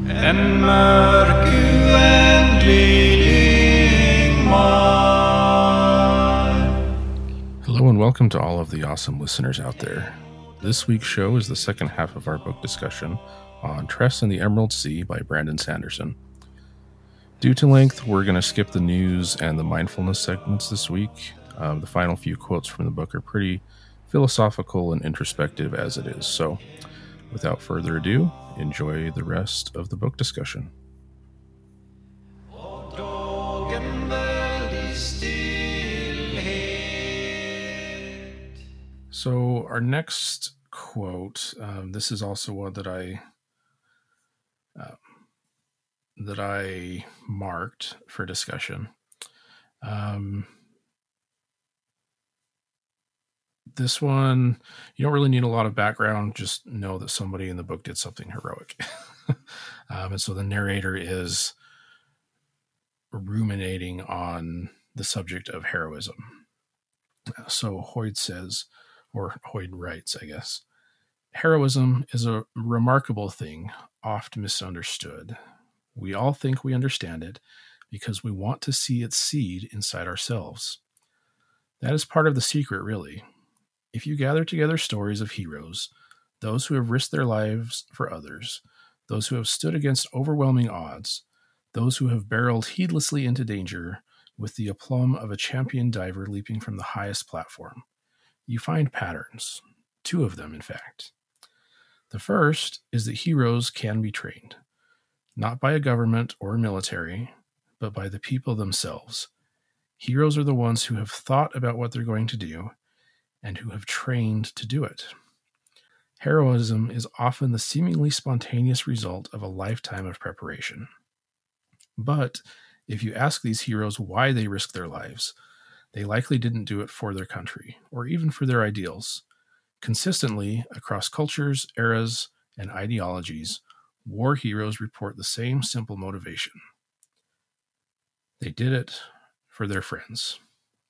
En mörk uendelig ingmark. Hello and welcome to all of the awesome listeners out there. This week's show is the second half of our book discussion on Tress and the Emerald Sea by Brandon Sanderson. Due to length, we're going to skip the news and the mindfulness segments this week. The final few quotes from the book are pretty philosophical and introspective as it is. So, without further ado, enjoy the rest of the book discussion. So our next quote, this is also one that I marked for discussion. This one, you don't really need a lot of background. Just know that somebody in the book did something heroic. And so the narrator is ruminating on the subject of heroism. So Hoyd says, or Hoyd writes, I guess, heroism is a remarkable thing, oft misunderstood. We all think we understand it because we want to see its seed inside ourselves. That is part of the secret, really. If you gather together stories of heroes, those who have risked their lives for others, those who have stood against overwhelming odds, those who have barreled heedlessly into danger with the aplomb of a champion diver leaping from the highest platform, you find patterns, two of them, in fact. The first is that heroes can be trained, not by a government or a military, but by the people themselves. Heroes are the ones who have thought about what they're going to do and who have trained to do it. Heroism is often the seemingly spontaneous result of a lifetime of preparation. But if you ask these heroes why they risk their lives, they likely didn't do it for their country or even for their ideals. Consistently, across cultures, eras, and ideologies, war heroes report the same simple motivation. They did it for their friends.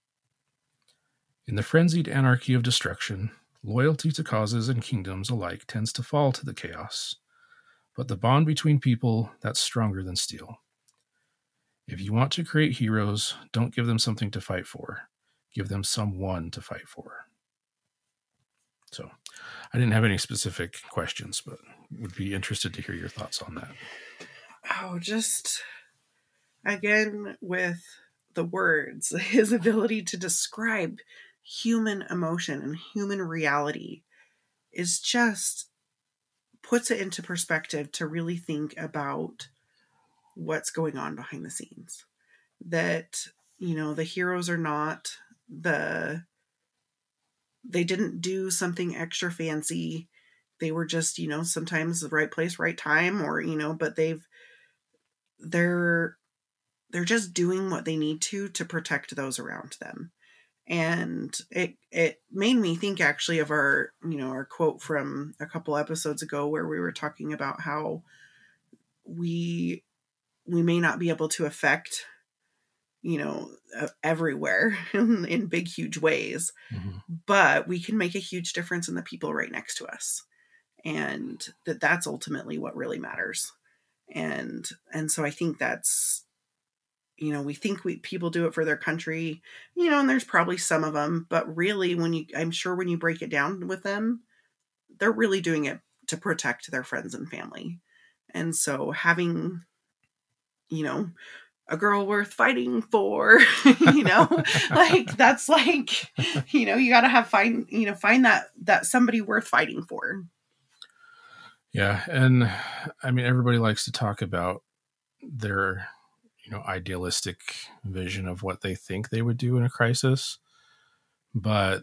In the frenzied anarchy of destruction, loyalty to causes and kingdoms alike tends to fall to the chaos, but the bond between people, that's stronger than steel. If you want to create heroes, don't give them something to fight for. Give them someone to fight for. So, I didn't have any specific questions, but would be interested to hear your thoughts on that. Oh, just again with the words, his ability to describe human emotion and human reality is just puts it into perspective to really think about what's going on behind the scenes. That, the heroes are not they didn't do something extra fancy. They were just, sometimes the right place, right time, or, but they're just doing what they need to protect those around them. And it made me think actually of our quote from a couple episodes ago where we were talking about how we may not be able to affect, everywhere in big, huge ways, but we can make a huge difference in the people right next to us. And that's ultimately what really matters. And so I think that's, we think people do it for their country, and there's probably some of them, but really I'm sure when you break it down with them, they're really doing it to protect their friends and family. And so having, a girl worth fighting for, like that's like, you got to find that somebody worth fighting for. Yeah. And I mean, everybody likes to talk about their idealistic vision of what they think they would do in a crisis. But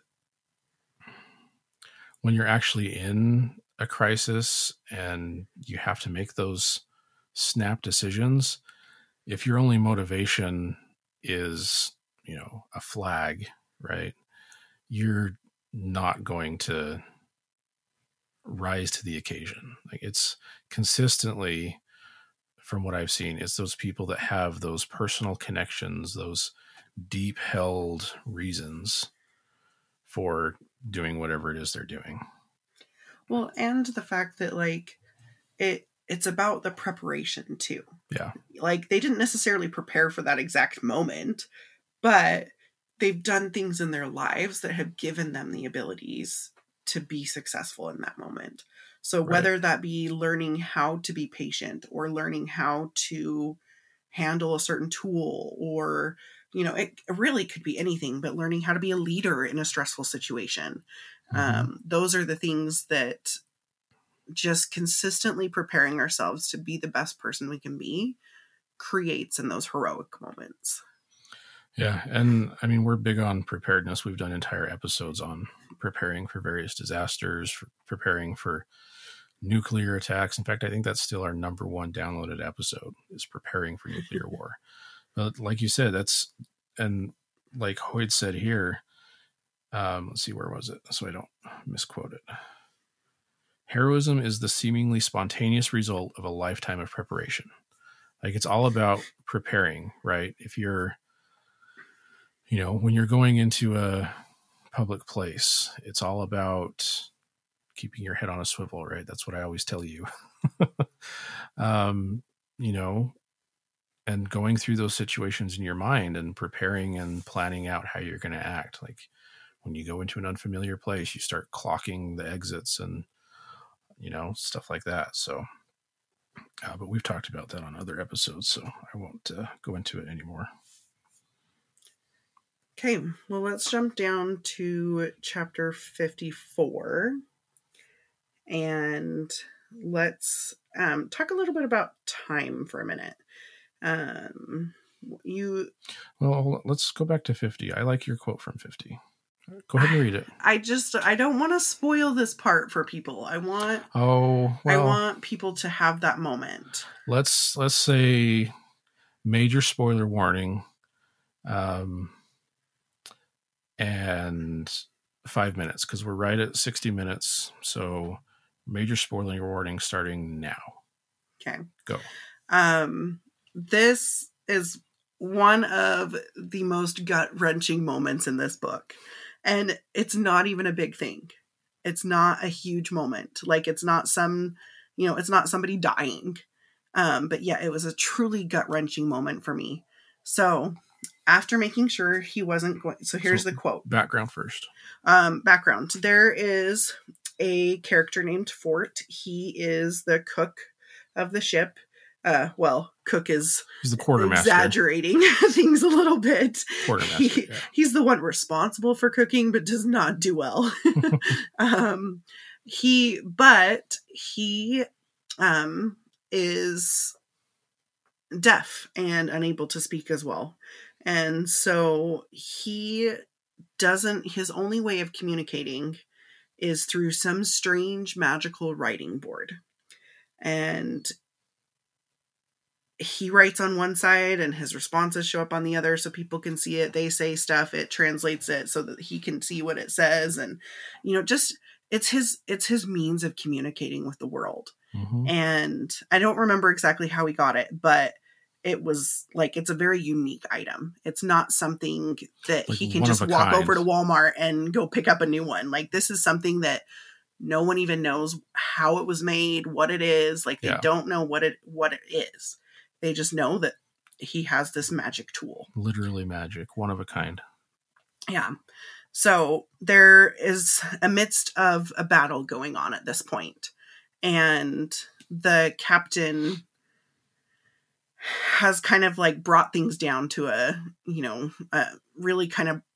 when you're actually in a crisis and you have to make those snap decisions, if your only motivation is, a flag, right, you're not going to rise to the occasion. Like, it's consistently, from what I've seen, it's those people that have those personal connections, those deep held reasons for doing whatever it is they're doing. Well, and the fact that like it's about the preparation too. Yeah. Like, they didn't necessarily prepare for that exact moment, but they've done things in their lives that have given them the abilities to be successful in that moment. So whether that be learning how to be patient or learning how to handle a certain tool, or, you know, it really could be anything, but learning how to be a leader in a stressful situation. Those are the things that just consistently preparing ourselves to be the best person we can be creates in those heroic moments. Yeah. And I mean, we're big on preparedness. We've done entire episodes on preparing for various disasters, for preparing for nuclear attacks. In fact, I think that's still our number one downloaded episode, is preparing for nuclear war. But like you said, and like Hoyt said here, let's see, where was it? So I don't misquote it. Heroism is the seemingly spontaneous result of a lifetime of preparation. Like, it's all about preparing, right? If you're, you know, when you're going into a public place, it's all about keeping your head on a swivel, right? That's what I always tell you. You know, and going through those situations in your mind and preparing and planning out how you're going to act. Like, when you go into an unfamiliar place, you start clocking the exits and, you know, stuff like that. So, but we've talked about that on other episodes, so I won't go into it anymore. Okay, well, let's jump down to chapter 54, and let's talk a little bit about time for a minute. Well, let's go back to 50. I like your quote from 50. Go ahead and read it. I don't want to spoil this part for people. I want people to have that moment. Let's say major spoiler warning, and 5 minutes, because we're right at 60 minutes. So major spoiler warning starting now. Okay, go. This is one of the most gut-wrenching moments in this book. And it's not even a big thing. It's not a huge moment. Like, it's not it's not somebody dying. But yeah, it was a truly gut-wrenching moment for me. So after making sure he wasn't going... So here's the quote. Background first. Background. There is a character named Fort. He is the cook of the ship. Cook is... He's the quartermaster. Exaggerating things a little bit. Quartermaster, He's the one responsible for cooking, but does not do well. He is deaf and unable to speak as well. And so his only way of communicating is through some strange magical writing board. And he writes on one side and his responses show up on the other so people can see it. They say stuff, it translates it so that he can see what it says. And, you know, just, it's his means of communicating with the world. Mm-hmm. And I don't remember exactly how he got it, but it was like, it's a very unique item. It's not something that like he can just walk over to Walmart and go pick up a new one. Like, this is something that no one even knows how it was made, what it is. Like, they don't know what it is. They just know that he has this magic tool. Literally magic. One of a kind. Yeah. So there is a midst of a battle going on at this point. And the captain has kind of like brought things down to a really kind of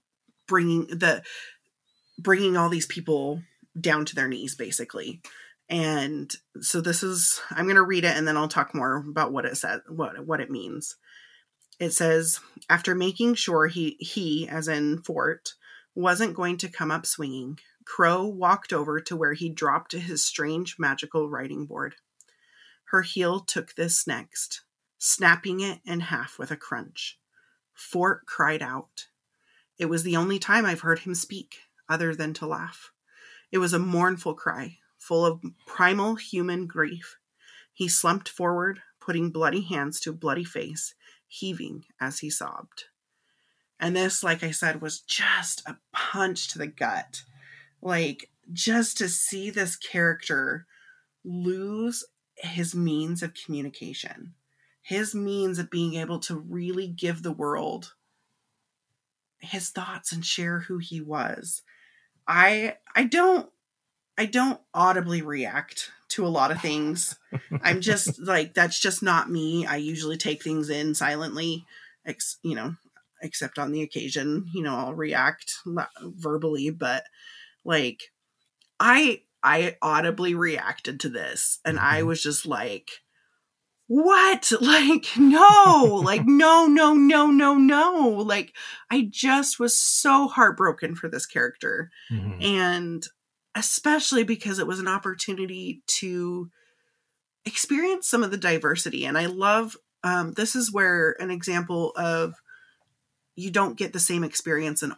bringing all these people down to their knees, basically. And so I'm going to read it and then I'll talk more about what it says, what it means. It says, after making sure he, as in Fort, wasn't going to come up swinging, Crow walked over to where he dropped his strange magical writing board. Her heel took this next, snapping it in half with a crunch. Fort cried out. It was the only time I've heard him speak, other than to laugh. It was a mournful cry, full of primal human grief. He slumped forward, putting bloody hands to a bloody face, heaving as he sobbed. And this, like I said, was just a punch to the gut. Like, just to see this character lose his means of communication, his means of being able to really give the world his thoughts and share who he was. I don't audibly react to a lot of things. I'm just like, that's just not me. I usually take things in silently, except on the occasion, I'll react verbally, but like I audibly reacted to this and I was just like, what? Like, no, like, no. Like, I just was so heartbroken for this character. Mm-hmm. And especially because it was an opportunity to experience some of the diversity. And I love, this is where an example of you don't get the same experience in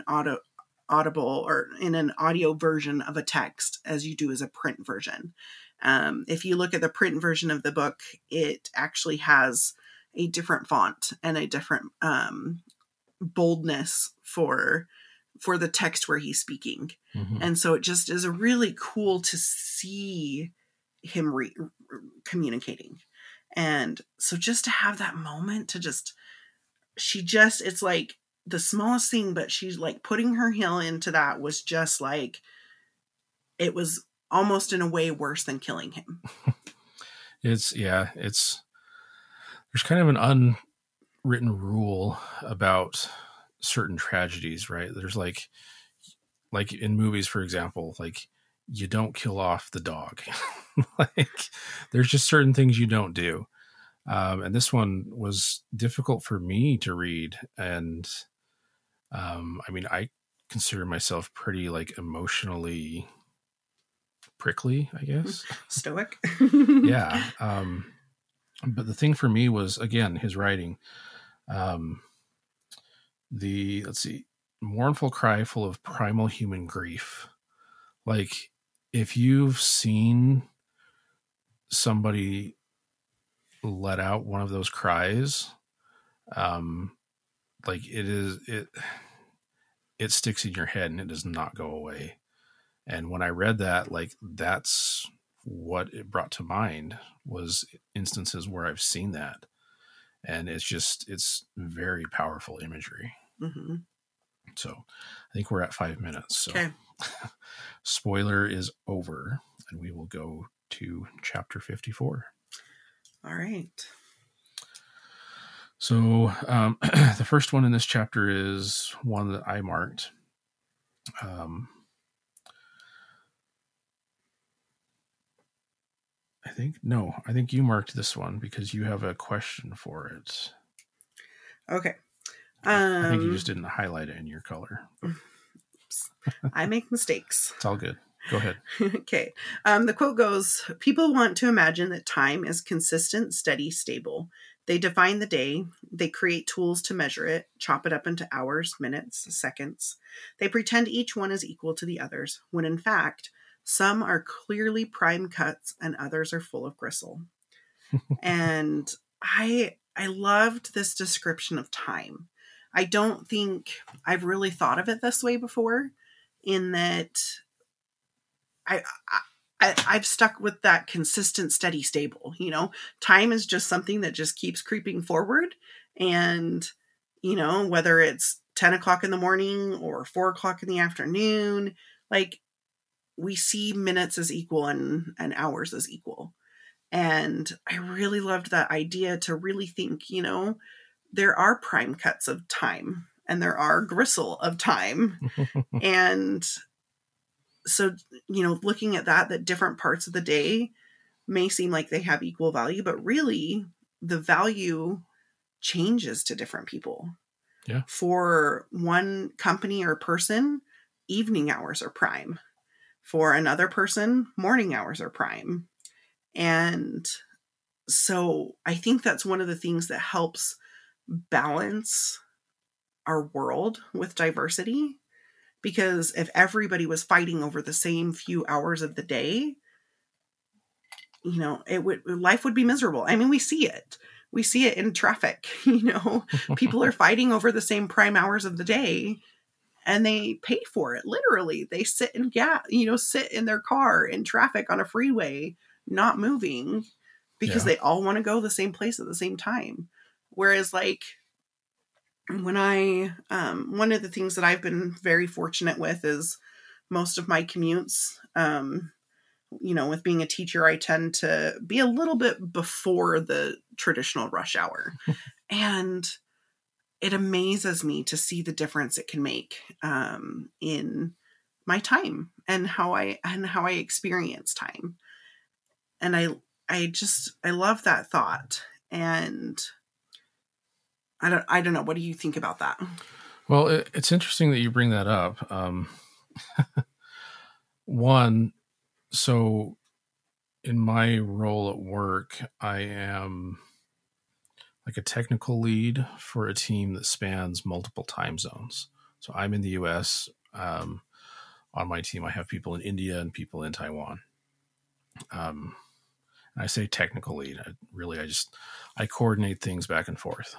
audible or in an audio version of a text as you do as a print version. If you look at the print version of the book, it actually has a different font and a different boldness for the text where he's speaking. Mm-hmm. And so it just is really cool to see him communicating. And so just to have that moment to it's like the smallest thing, but she's like putting her heel into that was just like, it was almost in a way worse than killing him. There's kind of an unwritten rule about certain tragedies, right? There's like in movies, for example, like you don't kill off the dog. Like there's just certain things you don't do. And this one was difficult for me to read. And I mean, I consider myself pretty like emotionally prickly, I guess. Stoic. Yeah. But the thing for me was, again, his writing. Let's see, mournful cry full of primal human grief. Like if you've seen somebody let out one of those cries, like it sticks in your head and it does not go away. And when I read that, like that's what it brought to mind was instances where I've seen that. And it's very powerful imagery. Mm-hmm. So I think we're at 5 minutes. So okay. Spoiler is over and we will go to chapter 54. All right. So the first one in this chapter is one that I marked. I think you marked this one because you have a question for it. Okay. I think you just didn't highlight it in your color. I make mistakes. It's all good. Go ahead. Okay. The quote goes, people want to imagine that time is consistent, steady, stable. They define the day. They create tools to measure it, chop it up into hours, minutes, seconds. They pretend each one is equal to the others, when in fact, some are clearly prime cuts and others are full of gristle. And I loved this description of time. I don't think I've really thought of it this way before, in that I've stuck with that consistent, steady, stable. Time is just something that just keeps creeping forward. And, whether it's 10 o'clock in the morning or 4 o'clock in the afternoon, like we see minutes as equal and hours as equal. And I really loved that idea to really think, there are prime cuts of time and there are gristle of time. And so, looking at that different parts of the day may seem like they have equal value, but really the value changes to different people. Yeah. For one company or person, evening hours are prime. For another person, morning hours are prime. And so I think that's one of the things that helps balance our world with diversity. Because if everybody was fighting over the same few hours of the day, life would be miserable. I mean, we see it. We see it in traffic. People are fighting over the same prime hours of the day, and they pay for it. Literally, they sit in sit in their car in traffic on a freeway, not moving because Yeah. they all want to go the same place at the same time. Whereas like when I, one of the things that I've been very fortunate with is most of my commutes, you know, with being a teacher, I tend to be a little bit before the traditional rush hour. And it amazes me to see the difference it can make in my time and how I experience time. And I love that thought. And I don't know. What do you think about that? Well, it's interesting that you bring that up. One, so in my role at work, I am like a technical lead for a team that spans multiple time zones. So I'm in the US. On my team, I have people in India and people in Taiwan. And I say technical lead. I coordinate things back and forth.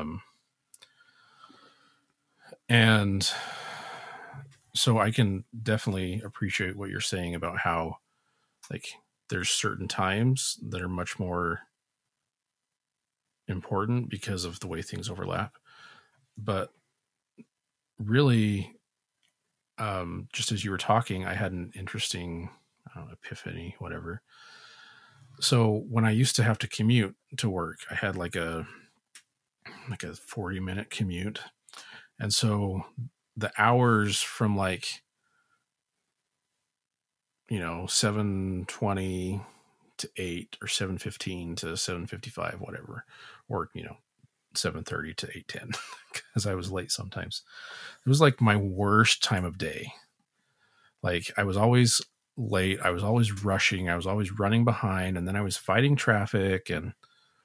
And so I can definitely appreciate what you're saying about how, like, there's certain times that are much more important because of the way things overlap. But really, just as you were talking, I had an interesting, I don't know, epiphany, whatever. So when I used to have to commute to work, I had like a 40-minute commute. And so the hours from like, 7:20 to 8 or 7:15 to 7:55, whatever, or 7:30 to 8:10 because I was late sometimes. It was like my worst time of day. Like I was always late, I was always rushing, I was always running behind, and then I was fighting traffic. And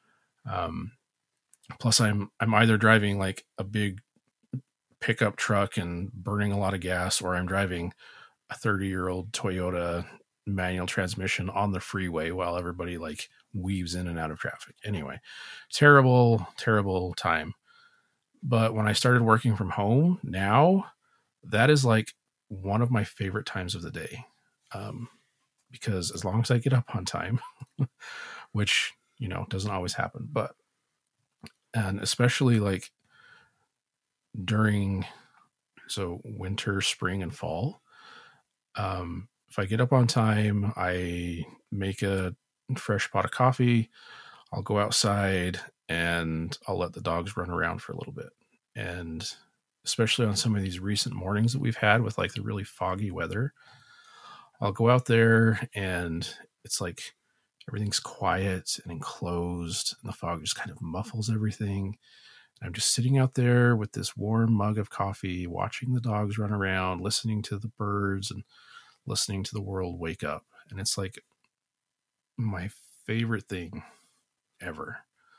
plus I'm either driving like a big pickup truck and burning a lot of gas, or I'm driving a 30-year-old Toyota manual transmission on the freeway while everybody like weaves in and out of traffic. Anyway, terrible time. But when I started working from home now, that is like one of my favorite times of the day. Because as long as I get up on time, which, doesn't always happen, and especially like during, so winter, spring, and fall, if I get up on time, I make a fresh pot of coffee, I'll go outside and I'll let the dogs run around for a little bit. And especially on some of these recent mornings that we've had with like the really foggy weather, I'll go out there and it's like everything's quiet and enclosed and the fog just kind of muffles everything. And I'm just sitting out there with this warm mug of coffee, watching the dogs run around, listening to the birds and listening to the world wake up. And it's like my favorite thing ever.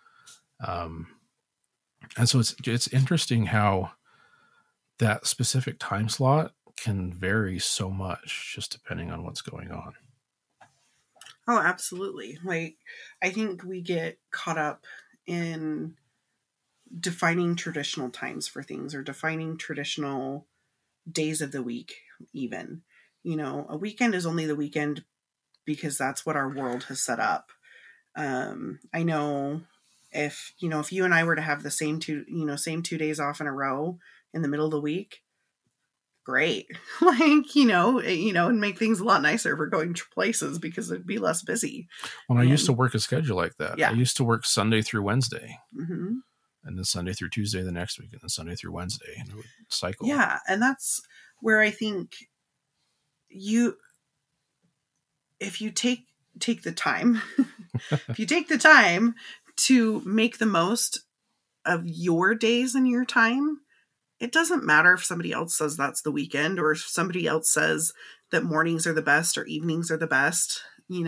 And so it's interesting how that specific time slot can vary so much just depending on what's going on. Oh, absolutely. Like, I think we get caught up in defining traditional times for things or defining traditional days of the week, even. A weekend is only the weekend because that's what our world has set up. I know if you and I were to have the same 2 days off in a row in the middle of the week, great. Like, and make things a lot nicer for going to places because it'd be less busy. Well, I used to work a schedule like that. Yeah. I used to work Sunday through Wednesday. Mm-hmm. And then Sunday through Tuesday the next week, and then Sunday through Wednesday, and it would cycle. Yeah, and that's where I think if you take the time, if you take the time to make the most of your days and your time, it doesn't matter if somebody else says that's the weekend or if somebody else says that mornings are the best or evenings are the best.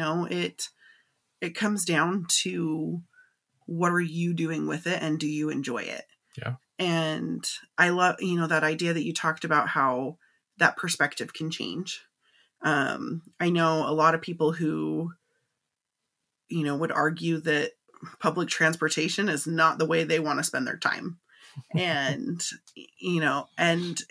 It comes down to what are you doing with it and do you enjoy it? Yeah. And I love, that idea that you talked about how that perspective can change. I know a lot of people who, would argue that public transportation is not the way they want to spend their time. And, and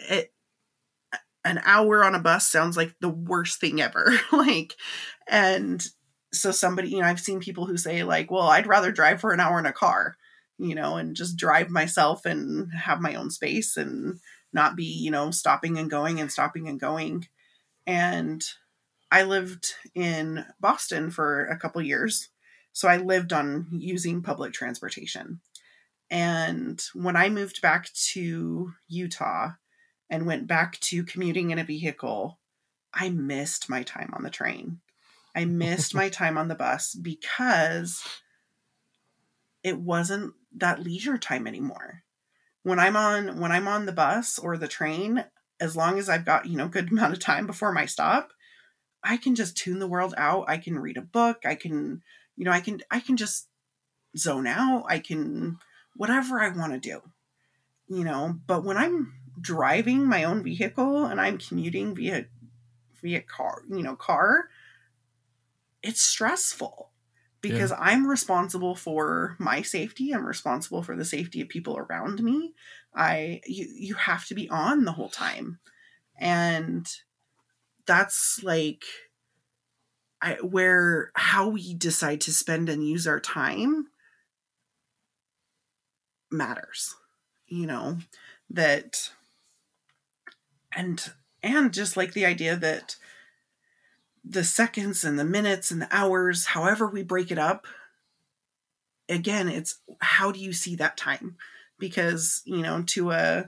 an hour on a bus sounds like the worst thing ever. And so somebody, I've seen people who say like, well, I'd rather drive for an hour in a car, and just drive myself and have my own space and not be, stopping and going and stopping and going. And I lived in Boston for a couple years. So I lived on using public transportation. And when I moved back to Utah and went back to commuting in a vehicle, I missed my time on the train. I missed my time on the bus because it wasn't that leisure time anymore. When I'm on the bus or the train, as long as I've got, good amount of time before my stop, I can just tune the world out. I can read a book. I can just zone out. I can, whatever I want to do, but when I'm driving my own vehicle and I'm commuting via car, it's stressful because I'm responsible for my safety. I'm responsible for the safety of people around me. You have to be on the whole time. And that's like how we decide to spend and use our time matters, that, and just like the idea that the seconds and the minutes and the hours, however we break it up, again, it's how do you see that time? Because, to a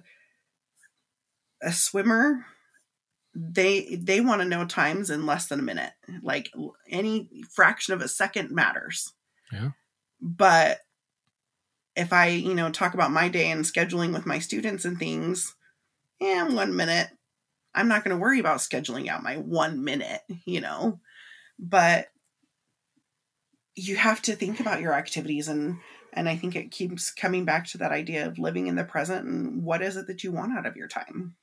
swimmer, they want to know times in less than a minute. Like any fraction of a second matters. Yeah. But if I, talk about my day and scheduling with my students and things, 1 minute, I'm not going to worry about scheduling out my 1 minute, but you have to think about your activities. And I think it keeps coming back to that idea of living in the present and what is it that you want out of your time.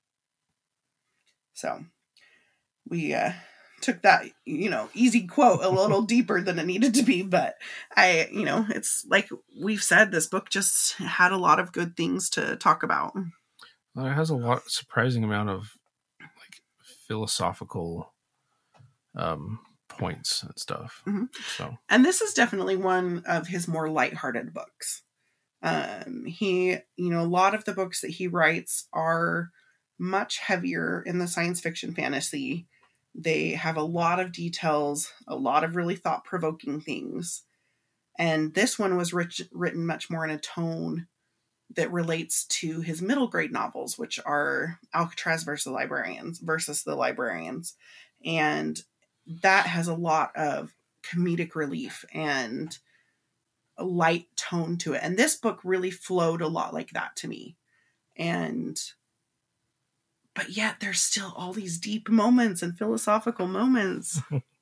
So we took that, easy quote a little deeper than it needed to be. But it's like we've said, this book just had a lot of good things to talk about. Well, it has a surprising amount of like philosophical points and stuff. Mm-hmm. So, and this is definitely one of his more lighthearted books. He, a lot of the books that he writes are much heavier in the science fiction fantasy. They have a lot of details, a lot of really thought-provoking things. And this one was written much more in a tone that relates to his middle grade novels, which are Alcatraz versus the Librarians. And that has a lot of comedic relief and a light tone to it. And this book really flowed a lot like that to me. But yet there's still all these deep moments and philosophical moments.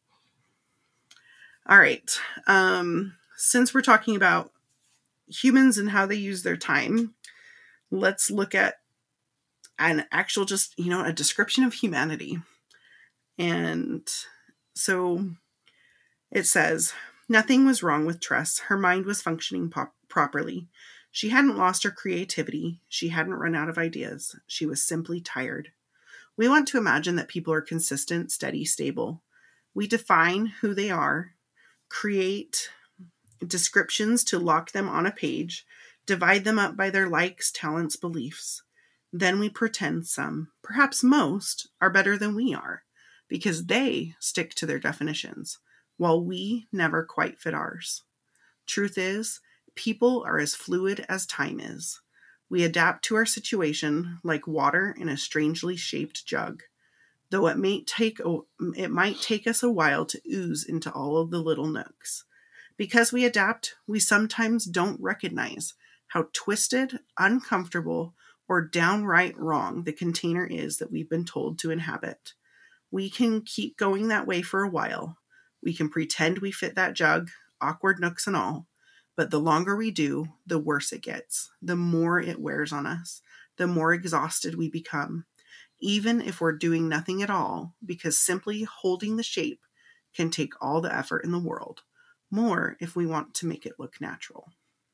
All right. Since we're talking about humans and how they use their time, let's look at an actual, just, a description of humanity. And so it says, nothing was wrong with Tress. Her mind was functioning properly. She hadn't lost her creativity. She hadn't run out of ideas. She was simply tired. We want to imagine that people are consistent, steady, stable. We define who they are, create descriptions to lock them on a page, divide them up by their likes, talents, beliefs. Then we pretend some, perhaps most, are better than we are, because they stick to their definitions, while we never quite fit ours. Truth is, people are as fluid as time is. We adapt to our situation like water in a strangely shaped jug, though it might take us a while to ooze into all of the little nooks. Because we adapt, we sometimes don't recognize how twisted, uncomfortable, or downright wrong the container is that we've been told to inhabit. We can keep going that way for a while. We can pretend we fit that jug, awkward nooks and all. But the longer we do, the worse it gets. The more it wears on us. The more exhausted we become. Even if we're doing nothing at all, because simply holding the shape can take all the effort in the world. More if we want to make it look natural.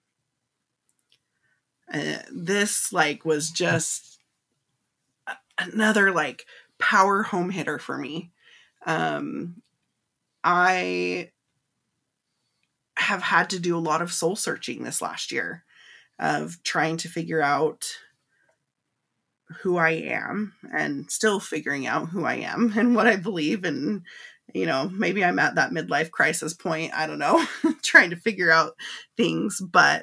This was just another power home hitter for me. I have had to do a lot of soul searching this last year of trying to figure out who I am, and still figuring out who I am and what I believe. And, maybe I'm at that midlife crisis point. I don't know, trying to figure out things. But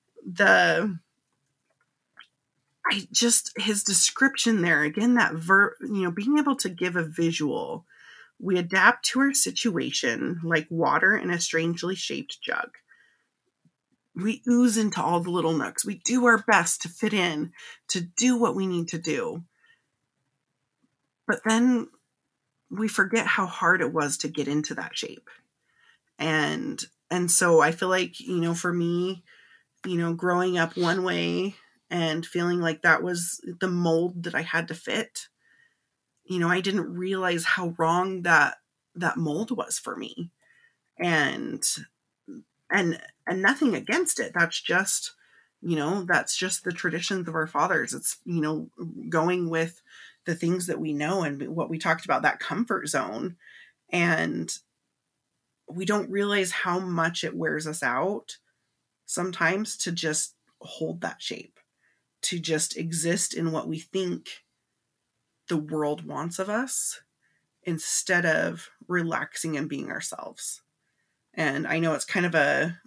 his description there, again, that being able to give a visual. We adapt to our situation like water in a strangely shaped jug. We ooze into all the little nooks. We do our best to fit in, to do what we need to do. But then we forget how hard it was to get into that shape. And so I feel like, for me, growing up one way and feeling like that was the mold that I had to fit, I didn't realize how wrong that mold was for me. And nothing against it. That's just, the traditions of our fathers. It's, going with the things that we know and what we talked about, that comfort zone. And we don't realize how much it wears us out sometimes to just hold that shape, to just exist in what we think the world wants of us instead of relaxing and being ourselves. And I know it's kind of a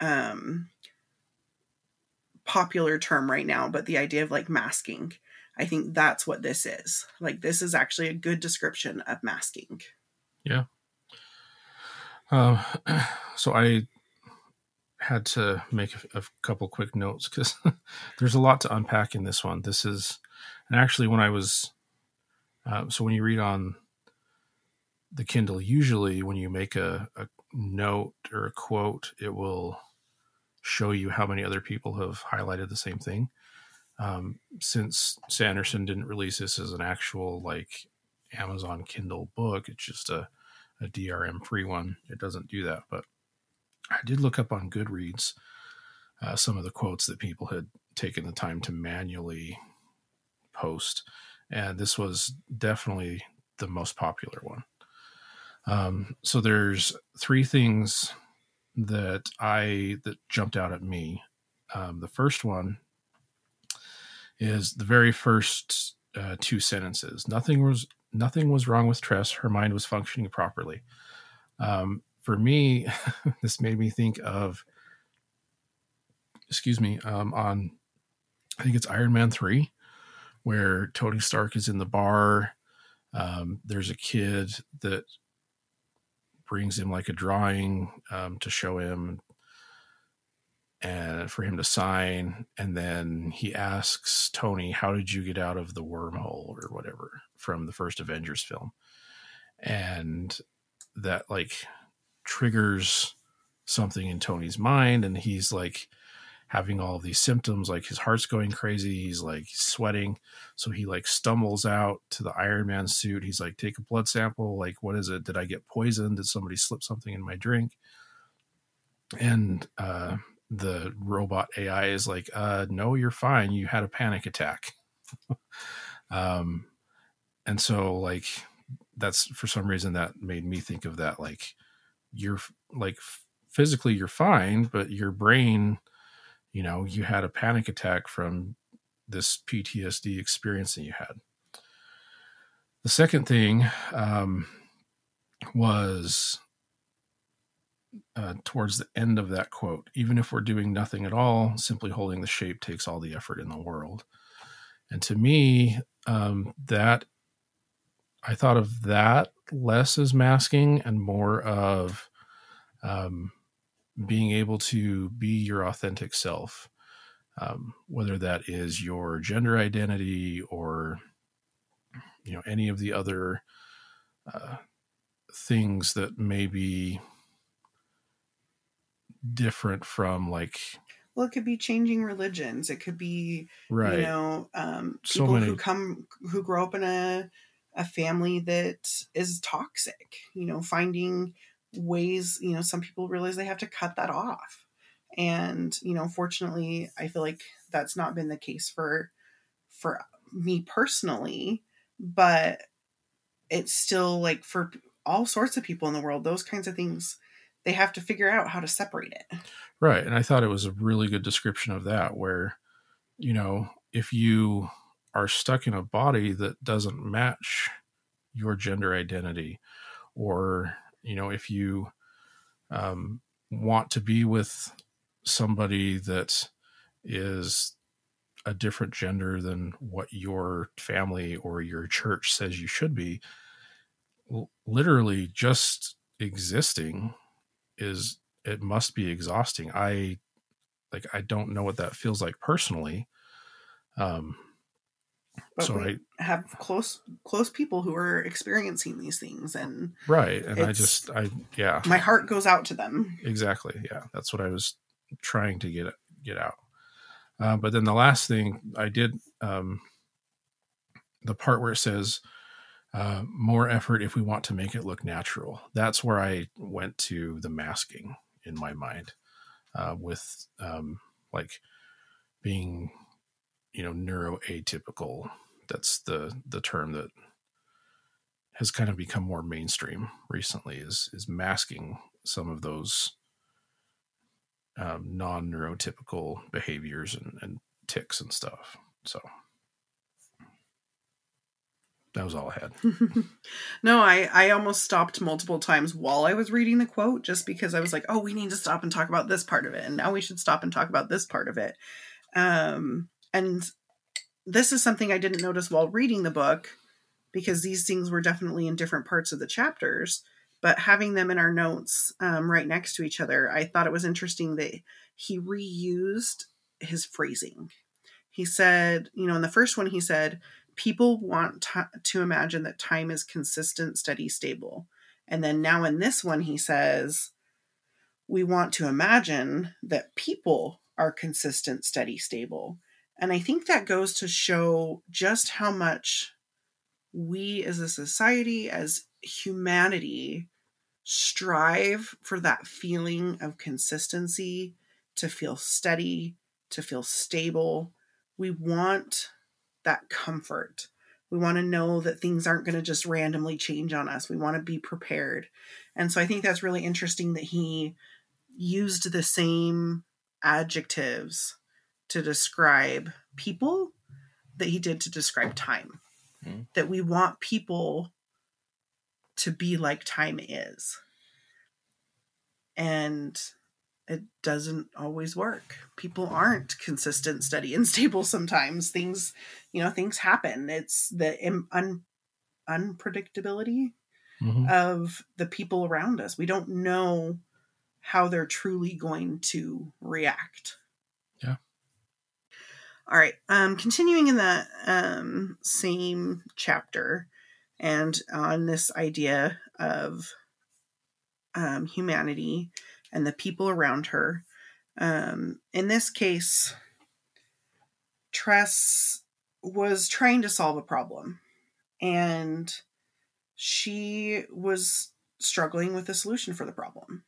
popular term right now, but the idea of like masking, I think that's what this is. Like, this is actually a good description of masking. Yeah. So I had to make a couple quick notes because there's a lot to unpack in this one. This is, and actually when I was, so when you read on the Kindle, usually when you make a note or a quote, it will show you how many other people have highlighted the same thing. Since Sanderson didn't release this as an actual like Amazon Kindle book, it's just a DRM free one. It doesn't do that, but I did look up on Goodreads some of the quotes that people had taken the time to manually post, and this was definitely the most popular one. So there's three things that jumped out at me. The first one is the very first two sentences. Nothing was wrong with Tress. Her mind was functioning properly. For me, this made me think of, on, I think it's Iron Man 3, where Tony Stark is in the bar. There's a kid that brings him like a drawing to show him and for him to sign. And then he asks Tony, how did you get out of the wormhole or whatever from the first Avengers film? And that like triggers something in Tony's mind. And he's like having all these symptoms, like his heart's going crazy. He's like sweating. So he like stumbles out to the Iron Man suit. He's like, take a blood sample. Like, what is it? Did I get poisoned? Did somebody slip something in my drink? And, the robot AI is like, no, you're fine. You had a panic attack. And so like, that's for some reason that made me think of that. Like you're like physically you're fine, but your brain, you had a panic attack from this PTSD experience that you had. The second thing was towards the end of that quote, even if we're doing nothing at all, simply holding the shape takes all the effort in the world. And to me, that I thought of that less as masking and more of being able to be your authentic self, whether that is your gender identity or any of the other things that may be different from like, well, it could be changing religions. It could be, right. People who grow up in a family that is toxic, finding ways, some people realize they have to cut that off. And, fortunately, I feel like that's not been the case for me personally, but it's still like for all sorts of people in the world, those kinds of things they have to figure out how to separate it. Right. And I thought it was a really good description of that, where, if you are stuck in a body that doesn't match your gender identity, or, if you want to be with somebody that is a different gender than what your family or your church says you should be, literally just existing it must be exhausting. I don't know what that feels like personally. But so we have close people who are experiencing these things, and right. And yeah, my heart goes out to them. Exactly. Yeah. That's what I was trying to get out. But then the last thing I did, the part where it says, more effort if we want to make it look natural. That's where I went to the masking in my mind, with like being, neuroatypical. That's the term that has kind of become more mainstream recently, is masking some of those non-neurotypical behaviors and tics and stuff. So that was all I had. No, I almost stopped multiple times while I was reading the quote, just because I was like, oh, we need to stop and talk about this part of it. And now we should stop and talk about this part of it. And this is something I didn't notice while reading the book, because these things were definitely in different parts of the chapters. But having them in our notes right next to each other, I thought it was interesting that he reused his phrasing. He said, in the first one, he said, people want to imagine that time is consistent, steady, stable. And then now in this one, he says, we want to imagine that people are consistent, steady, stable. And I think that goes to show just how much we as a society, as humanity, strive for that feeling of consistency, to feel steady, to feel stable. We want that comfort. We want to know that things aren't going to just randomly change on us. We want to be prepared. And so I think that's really interesting that he used the same adjectives to describe people that he did to describe time. That we want people to be like time is. And it doesn't always work. People aren't consistent, steady, and stable sometimes. Things happen. It's the unpredictability of the people around us. We don't know how they're truly going to react. Yeah. All right. Continuing in the same chapter, and on this idea of humanity and the people around her. In this case, Tress was trying to solve a problem, and she was struggling with a solution for the problem.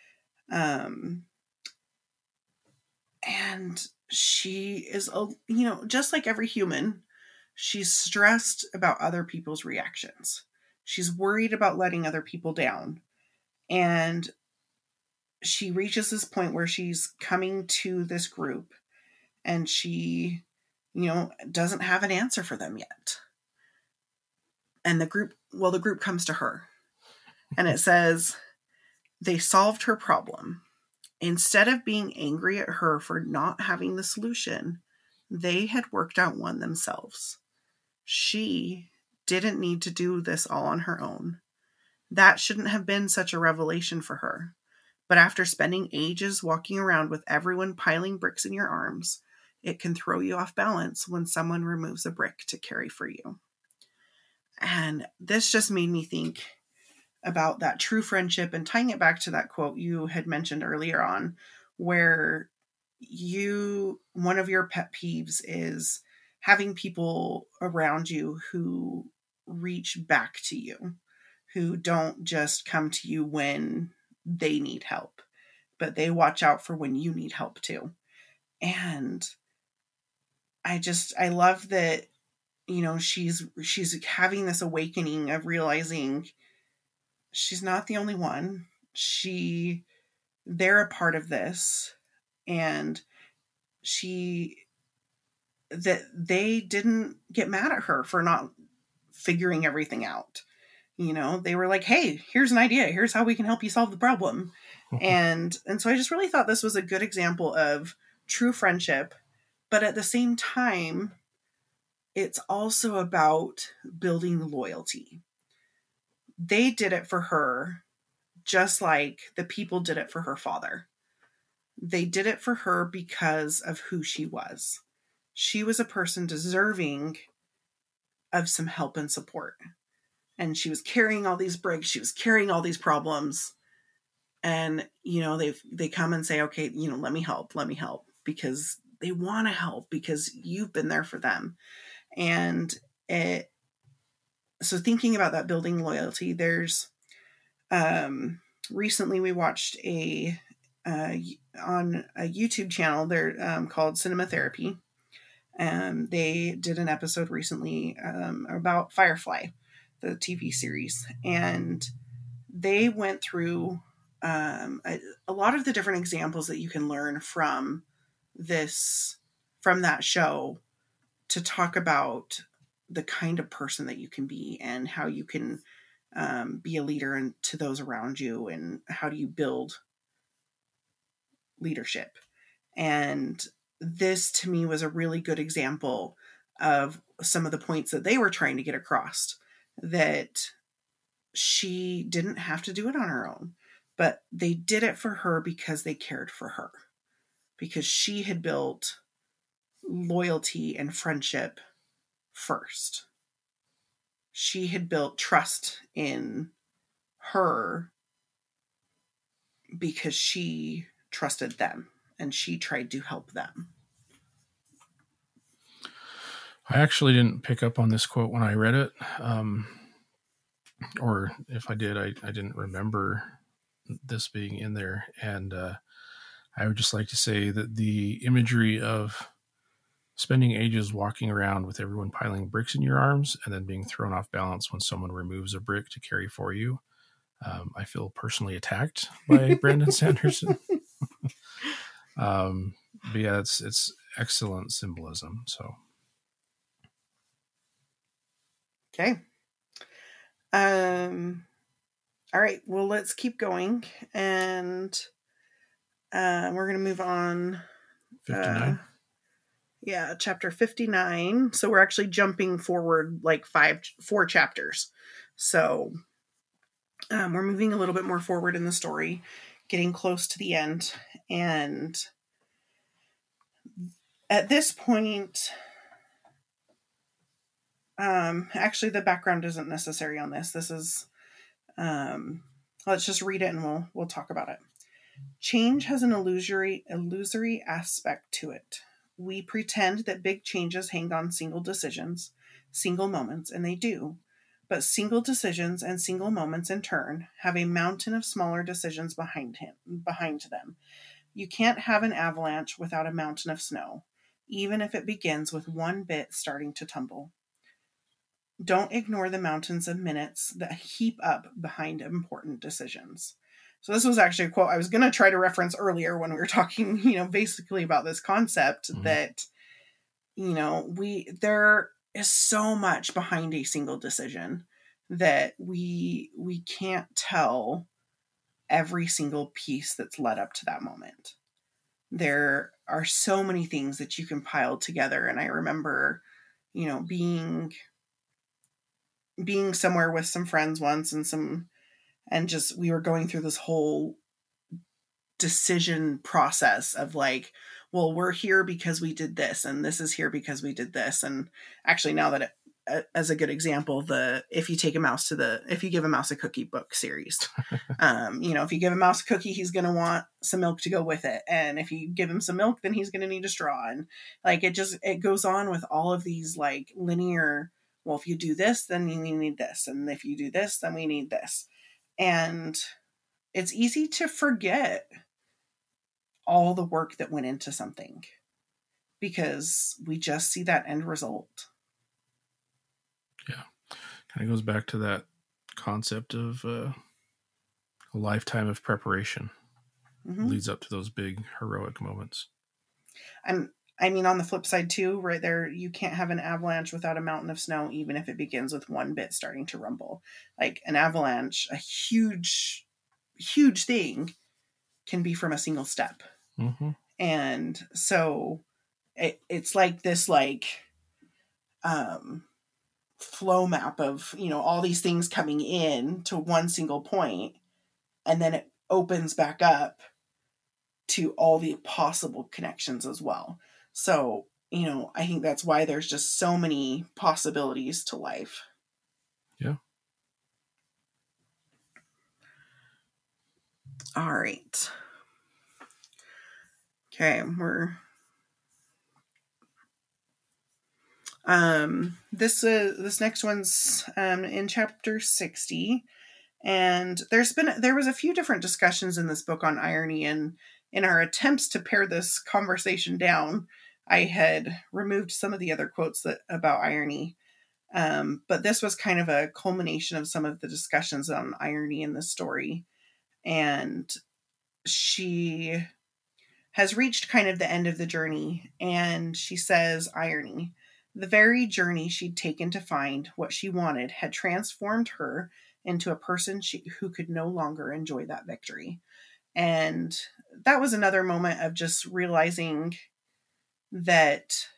And she is, just like every human, she's stressed about other people's reactions. She's worried about letting other people down. And she reaches this point where she's coming to this group, and she, doesn't have an answer for them yet. And the group comes to her, and it says, they solved her problem. Instead of being angry at her for not having the solution, they had worked out one themselves. She didn't need to do this all on her own. That shouldn't have been such a revelation for her. But after spending ages walking around with everyone piling bricks in your arms, it can throw you off balance when someone removes a brick to carry for you. And this just made me think about that true friendship, and tying it back to that quote you had mentioned earlier on, where one of your pet peeves is having people around you who reach back to you, who don't just come to you when they need help, but they watch out for when you need help too. And I love that, she's having this awakening of realizing she's not the only one. they're a part of this, and that they didn't get mad at her for not figuring everything out. They were like, hey, here's an idea. Here's how we can help you solve the problem. And so I just really thought this was a good example of true friendship. But at the same time, it's also about building loyalty. They did it for her, just like the people did it for her father. They did it for her because of who she was. She was a person deserving of some help and support. And she was carrying all these bricks. She was carrying all these problems. And, they come and say, okay, let me help, because they want to help, because you've been there for them. And so thinking about that, building loyalty, there's, recently we watched on a YouTube channel, they're called Cinema Therapy. They did an episode recently about Firefly, the TV series. And they went through a lot of the different examples that you can learn from that show, to talk about the kind of person that you can be and how you can be a leader to those around you, and how do you build leadership. And this, to me, was a really good example of some of the points that they were trying to get across, that she didn't have to do it on her own, but they did it for her because they cared for her, because she had built loyalty and friendship first. She had built trust in her because she trusted them and she tried to help them. I actually didn't pick up on this quote when I read it. Or if I did, I didn't remember this being in there. And I would just like to say that the imagery of spending ages walking around with everyone piling bricks in your arms and then being thrown off balance when someone removes a brick to carry for you. I feel personally attacked by Brandon Sanderson. But yeah, it's excellent symbolism. So. Okay. All right. Well, let's keep going, and we're going to move on. 59. Yeah, chapter 59. So we're actually jumping forward like 4 chapters. So we're moving a little bit more forward in the story, getting close to the end. And at this point, actually the background isn't necessary on this. This is, let's just read it and we'll talk about it. Change has an illusory aspect to it. We pretend that big changes hang on single decisions, single moments, and they do. But single decisions and single moments in turn have a mountain of smaller decisions behind them. You can't have an avalanche without a mountain of snow, even if it begins with one bit starting to tumble. Don't ignore the mountains of minutes that heap up behind important decisions. So this was actually a quote I was going to try to reference earlier when we were talking, basically about this concept that, there is so much behind a single decision that we can't tell every single piece that's led up to that moment. There are so many things that you can pile together. And I remember, being somewhere with some friends once and just, we were going through this whole decision process of like, well, we're here because we did this, and this is here because we did this. And actually, now that as a good example, if you give a mouse a cookie book series, if you give a mouse a cookie, he's going to want some milk to go with it. And if you give him some milk, then he's going to need a straw. And like, it goes on with all of these like linear, well, if you do this, then we need this. And if you do this, then we need this. And it's easy to forget all the work that went into something because we just see that end result. Yeah. Kind of goes back to that concept of a lifetime of preparation Mhm. leads up to those big heroic moments. I mean, on the flip side too, right there, you can't have an avalanche without a mountain of snow, even if it begins with one bit starting to rumble. Like an avalanche, a huge thing, can be from a single step. Mm-hmm. And so it's like this, like, flow map of, all these things coming in to one single point, and then it opens back up to all the possible connections as well. So, I think that's why there's just so many possibilities to life. Yeah. All right. Okay, this next one's in chapter 60, and there was a few different discussions in this book on irony, and in our attempts to pare this conversation down, I had removed some of the other quotes about irony. But this was kind of a culmination of some of the discussions on irony in this story. And she has reached kind of the end of the journey, and she says, irony. The very journey she'd taken to find what she wanted had transformed her into a person who could no longer enjoy that victory. And that was another moment of just realizing that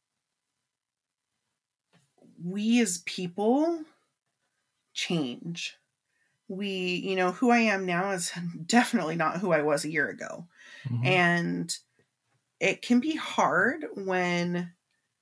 we as people change. Who I am now is definitely not who I was a year ago. Mm-hmm. And it can be hard when